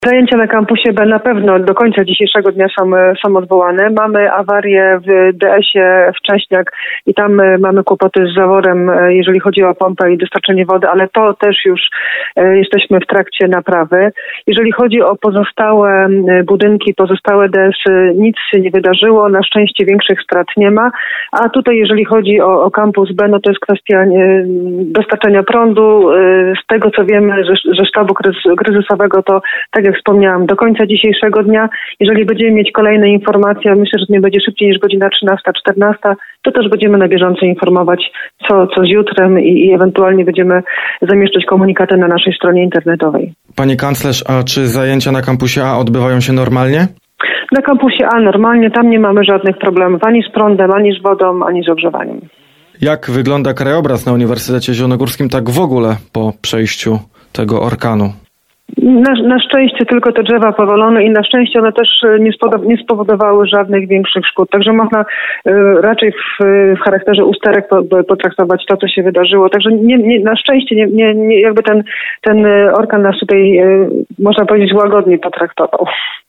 Zajęcia na kampusie B na pewno do końca dzisiejszego dnia są odwołane. Mamy awarię w DS-ie Wcześniak i tam mamy kłopoty z zaworem, jeżeli chodzi o pompę i dostarczenie wody, ale to też już jesteśmy w trakcie naprawy. Jeżeli chodzi o pozostałe budynki, pozostałe DS-y, nic się nie wydarzyło. Na szczęście większych strat nie ma. A tutaj jeżeli chodzi o kampus B, no to jest kwestia dostarczania prądu. Z tego co wiemy ze sztabu kryzysowego, to tak jak wspomniałam, do końca dzisiejszego dnia, jeżeli będziemy mieć kolejne informacje, myślę, że nie będzie szybciej niż godzina 13-14, to też będziemy na bieżąco informować, co z jutrem i ewentualnie będziemy zamieszczać komunikaty na naszej stronie internetowej. Pani kanclerz, a czy zajęcia na kampusie A odbywają się normalnie? Na kampusie A normalnie, tam nie mamy żadnych problemów ani z prądem, ani z wodą, ani z ogrzewaniem. Jak wygląda krajobraz na Uniwersytecie Zielonogórskim tak w ogóle po przejściu tego orkanu? Na szczęście tylko te drzewa powalone i na szczęście one też nie spowodowały żadnych większych szkód. Także można raczej w charakterze usterek potraktować to, co się wydarzyło. Także na szczęście jakby ten orkan nas tutaj, można powiedzieć, łagodnie potraktował.